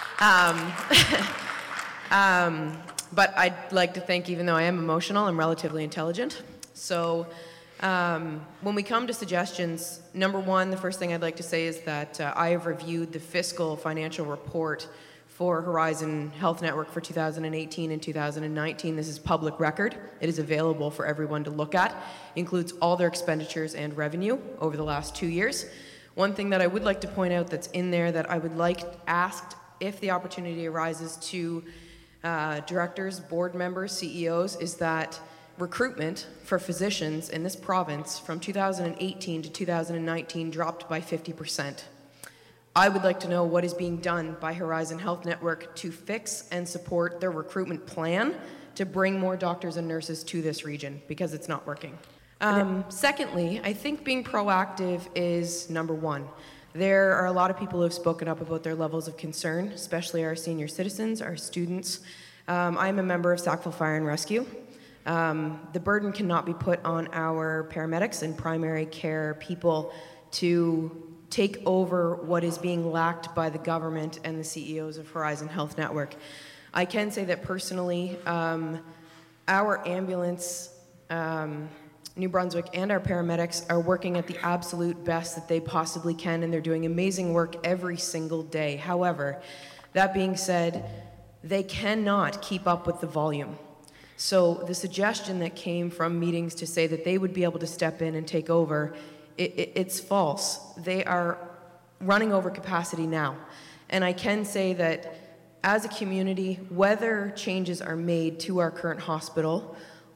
Speaker 15: But I'd like to think, even though I am emotional, I'm relatively intelligent. So when we come to suggestions, number one, the first thing I'd like to say is that I have reviewed the fiscal financial report for Horizon Health Network for 2018 and 2019. This is public record. It is available for everyone to look at. It includes all their expenditures and revenue over the last 2 years. One thing that I would like to point out that's in there that I would like asked if the opportunity arises to directors, board members, CEOs, is that recruitment for physicians in this province from 2018 to 2019 dropped by 50%. I would like to know what is being done by Horizon Health Network to fix and support their recruitment plan to bring more doctors and nurses to this region, because it's not working. Secondly, I think being proactive is number one. There are a lot of people who have spoken up about their levels of concern, especially our senior citizens, our students. I'm a member of Sackville Fire and Rescue. The burden cannot be put on our paramedics and primary care people to take over what is being lacked by the government and the CEOs of Horizon Health Network. I can say that personally, our ambulance, New Brunswick, and our paramedics are working at the absolute best that they possibly can, and they're doing amazing work every single day. However, that being said, they cannot keep up with the volume. So the suggestion that came from meetings to say that they would be able to step in and take over, it's false. They are running over capacity now. And I can say that as a community, whether changes are made to our current hospital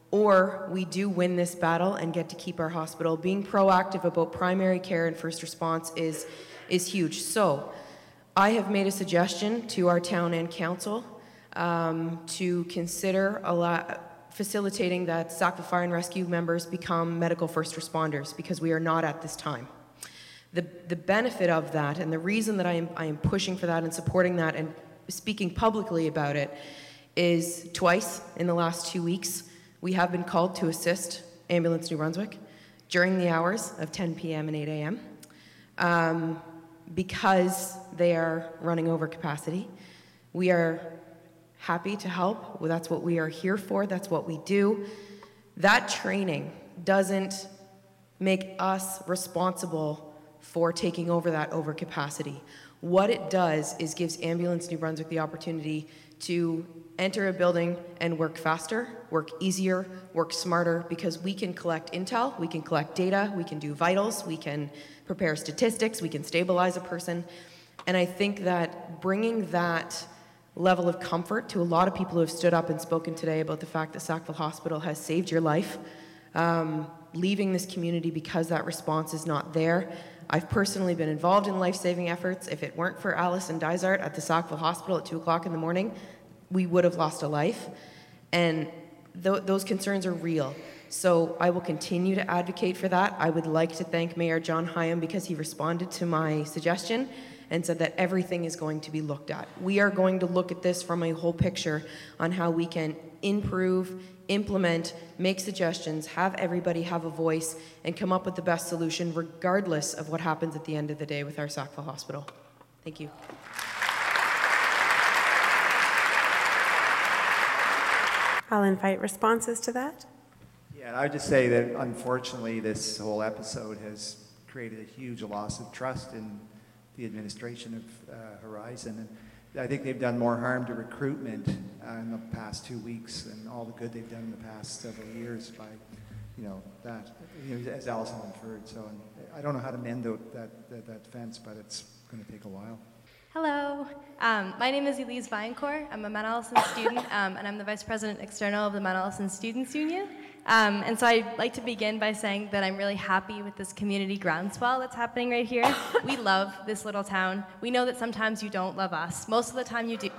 Speaker 15: or we do win this battle and get to keep our hospital. Being proactive about primary care and first response is huge. So I have made a suggestion to our town and council to consider facilitating that Sackville Fire and Rescue members become medical first responders, because we are not at this time. The benefit of that, and the reason that I am pushing for that and supporting that and speaking publicly about it, is twice in the last 2 weeks, we have been called to assist Ambulance New Brunswick during the hours of 10 p.m. and 8 a.m. Because they are running over capacity. We are happy to help. Well, that's what we are here for. That's what we do. That training doesn't make us responsible for taking over that overcapacity. What it does is gives Ambulance New Brunswick the opportunity to enter a building and work faster, work easier, work smarter, because we can collect intel, we can collect data, we can do vitals, we can prepare statistics, we can stabilize a person. And I think that bringing that level of comfort to a lot of people who have stood up and spoken today about the fact that Sackville Hospital has saved your life, leaving this community because that response is not there. I've personally been involved in life-saving efforts. If it weren't for Alison Dysart at the Sackville Hospital at 2 o'clock in the morning, we would have lost a life. And those concerns are real. So I will continue to advocate for that. I would like to thank Mayor John Hyam because he responded to my suggestion and said that everything is going to be looked at. We are going to look at this from a whole picture on how we can improve, implement, make suggestions, have everybody have a voice, and come up with the best solution regardless of what happens at the end of the day with our Sackville Hospital. Thank you.
Speaker 1: I'll invite responses to that.
Speaker 16: Yeah, I would just say that unfortunately this whole episode has created a huge loss of trust in the administration of Horizon. And I think they've done more harm to recruitment in the past 2 weeks than all the good they've done in the past several years by, as Alison inferred. So I don't know how to mend that fence, but it's going to take a while.
Speaker 17: Hello, my name is Elise Viancourt. I'm a Mount Allison student, and I'm the Vice President External of the Mount Allison Students Union. And so I'd like to begin by saying that I'm really happy with this community groundswell that's happening right here. We love this little town. We know that sometimes you don't love us. Most of the time you do.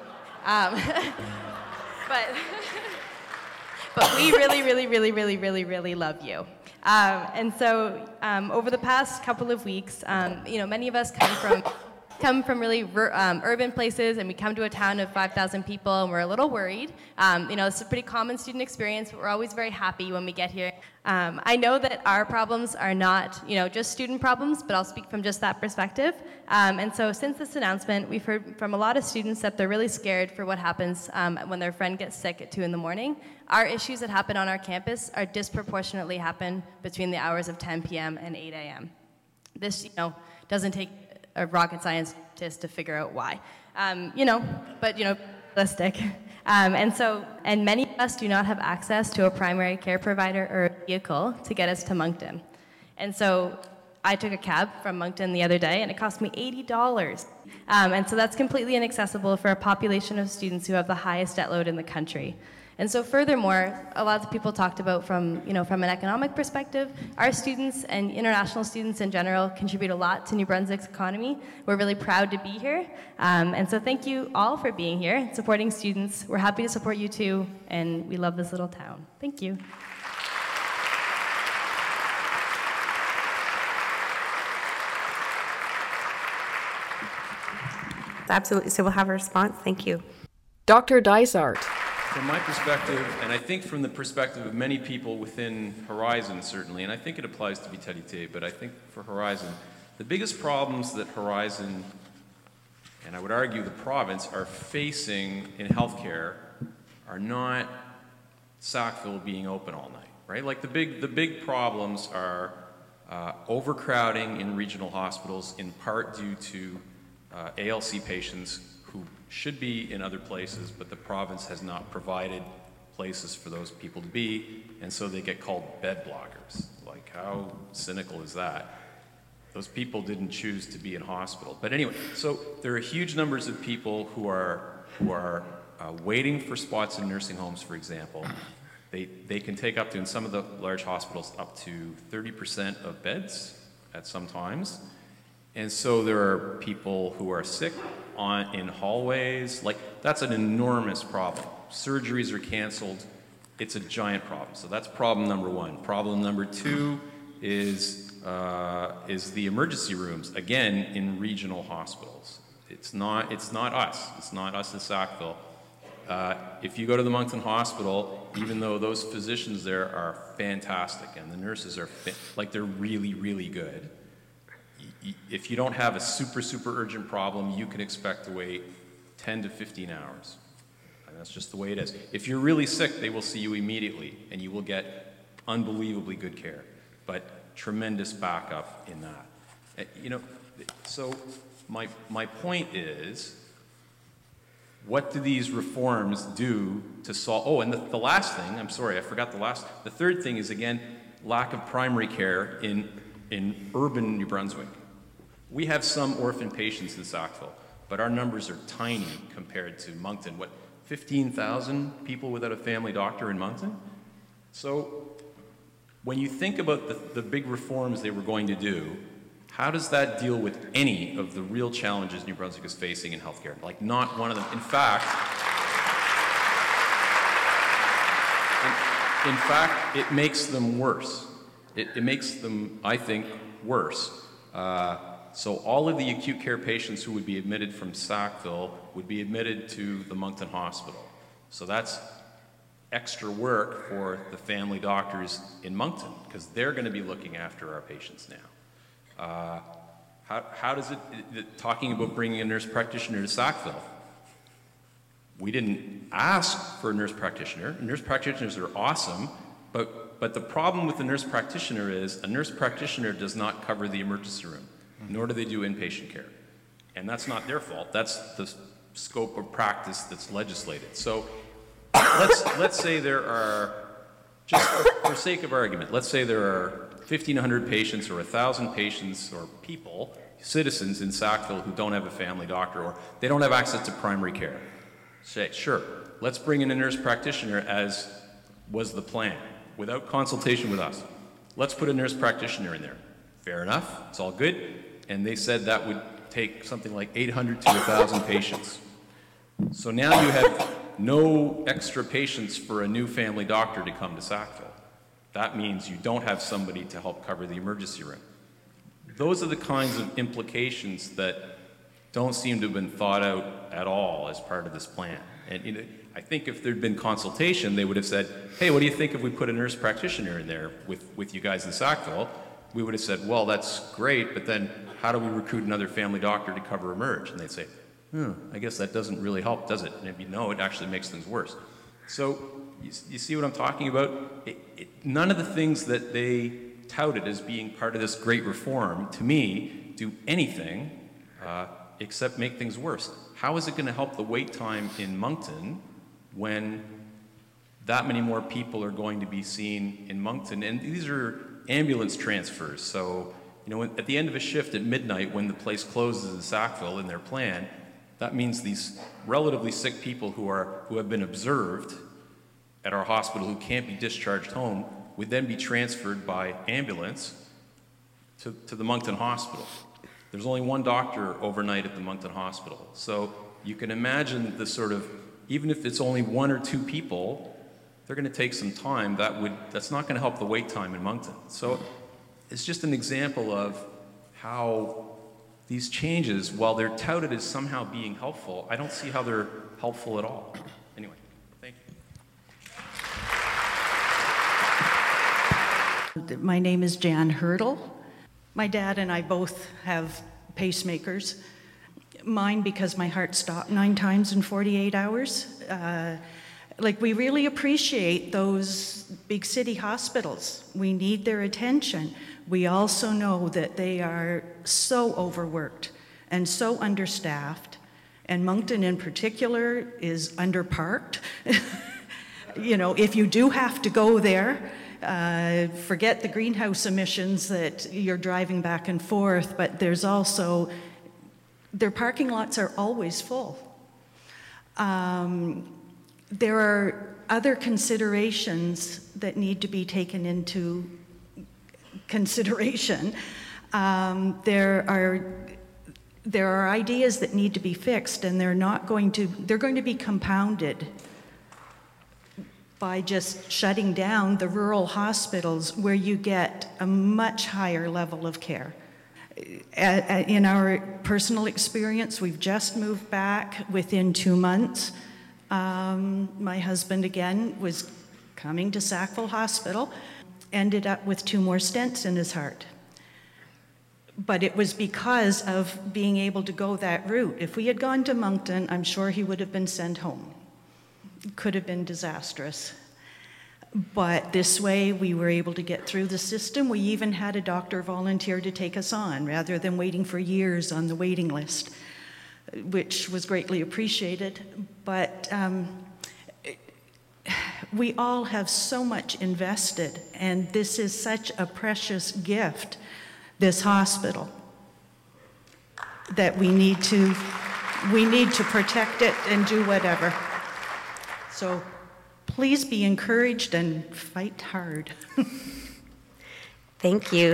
Speaker 17: But we really love you. And so over the past couple of weeks, many of us come from really urban places, and we come to a town of 5,000 people and we're a little worried. It's a pretty common student experience, but we're always very happy when we get here. I know that our problems are not just student problems, but I'll speak from just that perspective. And so since this announcement, we've heard from a lot of students that they're really scared for what happens when their friend gets sick at 2 in the morning. Our issues that happen on our campus are disproportionately happen between the hours of 10 p.m. and 8 a.m. This doesn't take a rocket scientist to figure out why, but realistic. And many of us do not have access to a primary care provider or a vehicle to get us to Moncton. And so I took a cab from Moncton the other day, and it cost me $80. And so that's completely inaccessible for a population of students who have the highest debt load in the country. And so furthermore, a lot of people talked about from an economic perspective, our students and international students in general contribute a lot to New Brunswick's economy. We're really proud to be here. And so thank you all for being here and supporting students. We're happy to support you too, and we love this little town. Thank you.
Speaker 1: Absolutely, so we'll have a response. Thank you.
Speaker 18: Dr. Dysart.
Speaker 8: From my perspective, and I think from the perspective of many people within Horizon, certainly, and I think it applies to Vitalite, but I think for Horizon, the biggest problems that Horizon, and I would argue the province, are facing in healthcare are not Sackville being open all night, right? Like the big problems are overcrowding in regional hospitals, in part due to ALC patients who should be in other places, but the province has not provided places for those people to be, and so they get called bed blockers. Like, how cynical is that? Those people didn't choose to be in hospital. But anyway, so there are huge numbers of people who are waiting for spots in nursing homes, for example, They can take up to, in some of the large hospitals, up to 30% of beds at some times. And so there are people who are sick in hallways. Like, that's an enormous problem. Surgeries are canceled. It's a giant problem. So that's problem number one. Problem number two is the emergency rooms, again, in regional hospitals. It's not us. It's not us at Sackville. If you go to the Moncton Hospital, even though those physicians there are fantastic and the nurses are they're really, really good, if you don't have a super, super urgent problem, you can expect to wait 10 to 15 hours. And that's just the way it is. If you're really sick, they will see you immediately and you will get unbelievably good care, but tremendous backup in that. So my point is, what do these reforms do to solve? Oh, and the last thing, I'm sorry, I forgot the third thing is, again, lack of primary care in urban New Brunswick. We have some orphan patients in Sackville, but our numbers are tiny compared to Moncton. What, 15,000 people without a family doctor in Moncton? So when you think about the big reforms they were going to do, how does that deal with any of the real challenges New Brunswick is facing in healthcare? Like, not one of them. In fact, it makes them worse. It makes them, I think, worse. So all of the acute care patients who would be admitted from Sackville would be admitted to the Moncton Hospital. So that's extra work for the family doctors in Moncton, because they're going to be looking after our patients now. How does talking about bringing a nurse practitioner to Sackville, we didn't ask for a nurse practitioner. Nurse practitioners are awesome, but the problem with the nurse practitioner is a nurse practitioner does not cover the emergency room, nor do they do inpatient care. And that's not their fault. That's the scope of practice that's legislated. So let's say there are, just for sake of argument, let's say there are 1,500 patients or 1,000 patients or people, citizens in Sackville who don't have a family doctor or they don't have access to primary care. Say, sure, let's bring in a nurse practitioner as was the plan, without consultation with us. Let's put a nurse practitioner in there. Fair enough, it's all good. And they said that would take something like 800 to 1,000 patients. So now you have no extra patients for a new family doctor to come to Sackville. That means you don't have somebody to help cover the emergency room. Those are the kinds of implications that don't seem to have been thought out at all as part of this plan. And I think if there'd been consultation, they would have said, hey, what do you think if we put a nurse practitioner in there with you guys in Sackville? We would have said, well, that's great, but then how do we recruit another family doctor to cover Emerge? And they'd say, I guess that doesn't really help, does it? And if you know, it actually makes things worse. So you see what I'm talking about? None of the things that they touted as being part of this great reform, to me, do anything except make things worse. How is it going to help the wait time in Moncton when that many more people are going to be seen in Moncton? And these are ambulance transfers. So, at the end of a shift at midnight when the place closes in Sackville in their plan, that means these relatively sick people who have been observed at our hospital who can't be discharged home would then be transferred by ambulance to the Moncton Hospital. There's only one doctor overnight at the Moncton Hospital. So you can imagine the sort of, even if it's only one or two people, they're going to take some time. That's not going to help the wait time in Moncton. So it's just an example of how these changes, while they're touted as somehow being helpful, I don't see how they're helpful at all. Anyway, thank you.
Speaker 19: My name is Jan Hurdle. My dad and I both have pacemakers. Mine because my heart stopped 9 times in 48 hours. We really appreciate those big city hospitals. We need their attention. We also know that they are so overworked and so understaffed, and Moncton in particular is underparked. If you do have to go there, forget the greenhouse emissions that you're driving back and forth, but there's also, their parking lots are always full. There are other considerations that need to be taken into consideration. There are ideas that need to be fixed, and they're going to be compounded by just shutting down the rural hospitals where you get a much higher level of care. In our personal experience, we've just moved back within 2 months. My husband, again, was coming to Sackville Hospital, ended up with 2 more stents in his heart. But it was because of being able to go that route. If we had gone to Moncton, I'm sure he would have been sent home. It could have been disastrous. But this way, we were able to get through the system. We even had a doctor volunteer to take us on, rather than waiting for years on the waiting list, which was greatly appreciated. But we all have so much invested, and this is such a precious gift, this hospital, that we need to protect it and do whatever. So please be encouraged and fight hard.
Speaker 1: Thank you.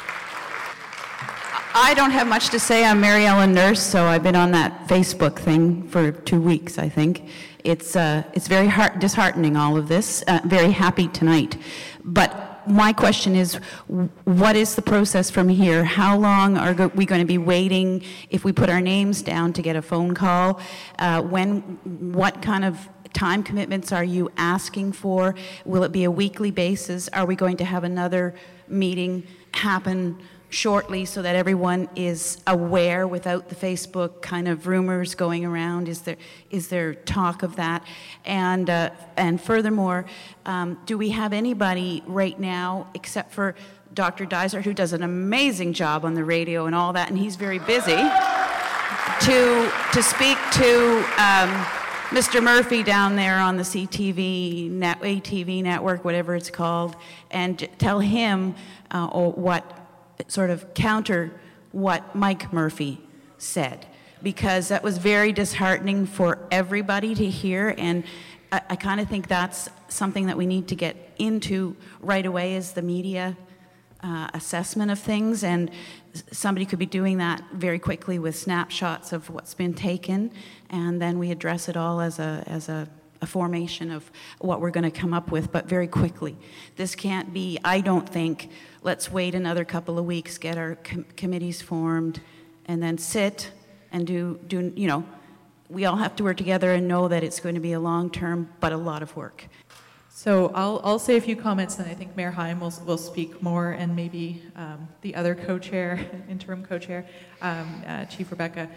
Speaker 20: I don't have much to say. I'm Mary Ellen Nurse, so I've been on that Facebook thing for 2 weeks, I think. It's very disheartening, all of this. Very happy tonight. But my question is, what is the process from here? How long are we going to be waiting if we put our names down to get a phone call? What kind of time commitments are you asking for? Will it be a weekly basis? Are we going to have another meeting happen shortly so that everyone is aware without the Facebook kind of rumors going around? Is there talk of that? And furthermore, do we have anybody right now, except for Dr. Dysart, who does an amazing job on the radio and all that, and he's very busy, to speak to Mr. Murphy down there on the ATV network, whatever it's called, and tell him what sort of counter what Mike Murphy said, because that was very disheartening for everybody to hear, and I kind of think that's something that we need to get into right away, is the media assessment of things, and somebody could be doing that very quickly with snapshots of what's been taken, and then we address it all as a formation of what we're going to come up with, but very quickly. This can't be, I don't think, let's wait another couple of weeks, get our committees formed, and then sit and do, we all have to work together and know that it's going to be a long-term, but a lot of work.
Speaker 2: So I'll say a few comments, and I think Mayor Heim will speak more, and maybe the other co-chair, interim co-chair, Chief Rebecca.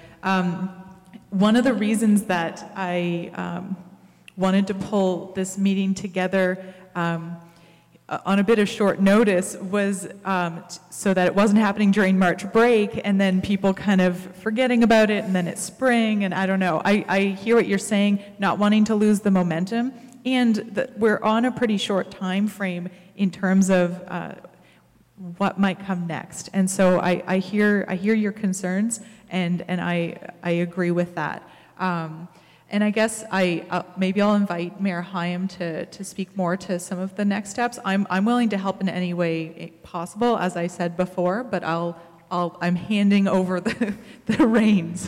Speaker 2: One of the reasons that I wanted to pull this meeting together on a bit of short notice was so that it wasn't happening during March break and then people kind of forgetting about it, and then it's spring, and I don't know. I hear what you're saying, not wanting to lose the momentum, and that we're on a pretty short time frame in terms of what might come next. And so I hear your concerns, and I agree with that. And I guess maybe I'll invite Mayor Hyam to speak more to some of the next steps. I'm willing to help in any way possible, as I said before, but I'm handing over the reins.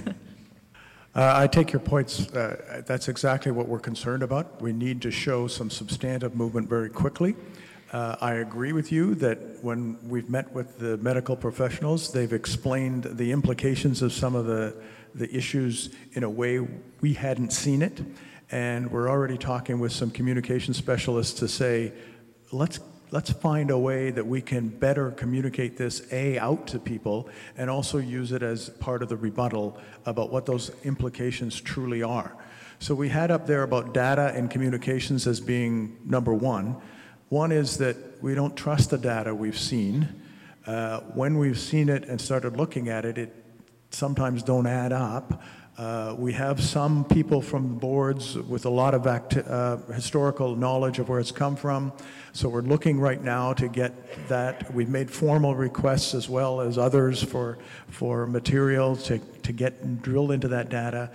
Speaker 3: I take your points. That's exactly what we're concerned about. We need to show some substantive movement very quickly. I agree with you that when we've met with the medical professionals, they've explained the implications of some of the issues in a way we hadn't seen it. And we're already talking with some communication specialists to say, let's find a way that we can better communicate this, out to people, and also use it as part of the rebuttal about what those implications truly are. So we had up there about data and communications as being number one. One is that we don't trust the data we've seen. When we've seen it and started looking at it, it sometimes don't add up. We have some people from boards with a lot of historical knowledge of where it's come from. So we're looking right now to get that. We've made formal requests as well as others for material to get drilled into that data.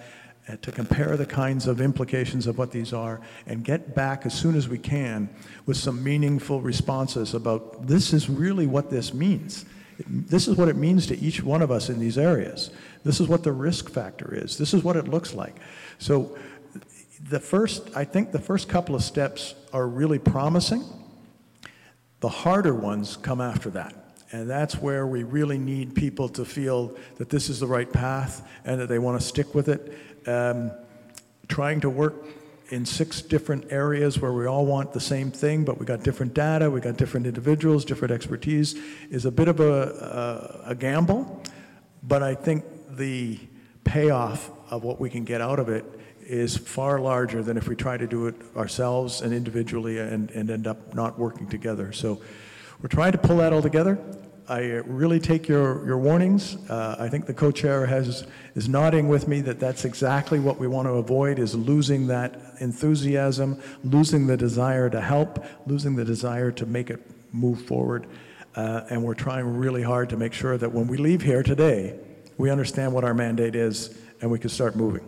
Speaker 3: to compare the kinds of implications of what these are, and get back as soon as we can with some meaningful responses about this is really what this means. This is what it means to each one of us in these areas. This is what the risk factor is. This is what it looks like. So I think the first couple of steps are really promising. The harder ones come after that. And that's where we really need people to feel that this is the right path and that they want to stick with it. Trying to work in 6 different areas where we all want the same thing, but we got different data, we got different individuals, different expertise, is a bit of a gamble. But I think the payoff of what we can get out of it is far larger than if we try to do it ourselves and individually and end up not working together. So we're trying to pull that all together. I really take your warnings. I think the co-chair is nodding with me that that's exactly what we want to avoid, is losing that enthusiasm, losing the desire to help, losing the desire to make it move forward. And we're trying really hard to make sure that when we leave here today, we understand what our mandate is and we can start moving.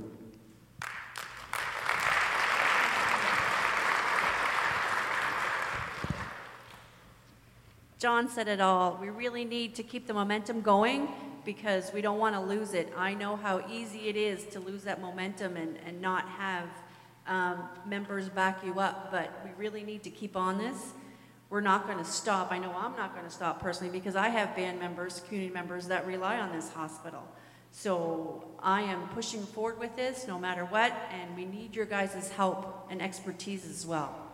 Speaker 4: John said it all. We really need to keep the momentum going because we don't want to lose it. I know how easy it is to lose that momentum and not have members back you up, but we really need to keep on this. We're not going to stop. I know I'm not going to stop personally because I have band members, community members that rely on this hospital. So I am pushing forward with this no matter what, and we need your guys' help and expertise as well.